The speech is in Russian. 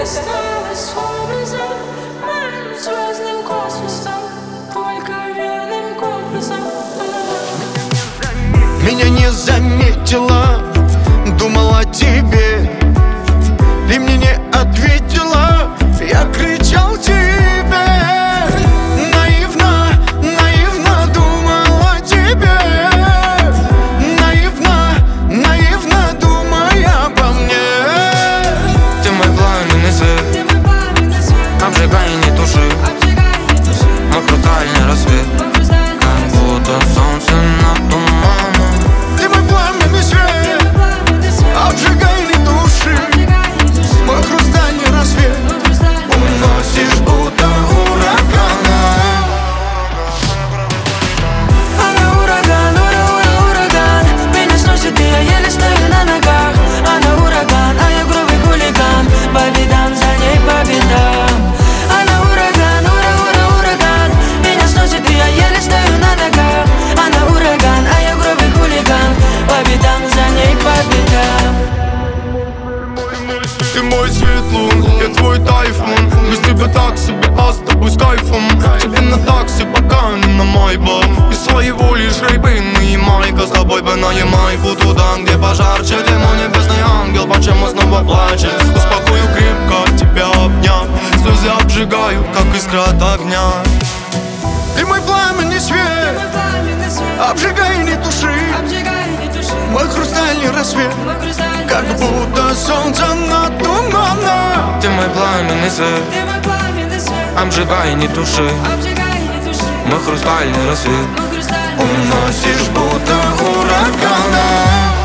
осталось образом моим звездным космосом, только верным компасом. Меня не заметила, думала о тебе, ты мне не ответила, я кричал тебе. Наивно, наивно думала о тебе, наивно, наивно думая обо мне. Ты мой пламенный свет, обжигай и не туши, мой хрустальный рассвет, как будто солнце над туманом. Ты мой пламенный свет, обжигай и не туши, мой хрустальный рассвет уносишь будто урагана. Она ураган, ураган, меня сносит, и я еле стою на ногах. Она ураган, а я грубый хулиган, по бедам, за ней по бедам. Она ураган, ураган, меня сносит, и я еле стою на ногах. Она ураган, а я грубый хулиган, по бедам, за ней по бедам. Ты мой свет лун, я твой тайфун. Без тебя так себе, а с тобой с кайфом. Тебе на такси, пока не на майбах. Из своего лишь рейбин и майка. С тобой бы на Ямайку, туда, где пожарче. Ты мой небесный ангел, почему снова плачешь? Успокою крепко, тебя обняв. Слезы обжигают, как искра от огня. Ты мой пламенный свет, обжигай и не туши, мой хрустальный рассвет, как будто солнце над туманом. Ты мой пламенный свет, обжигай и не туши, мой хрустальный рассвет уносишь будто урагана.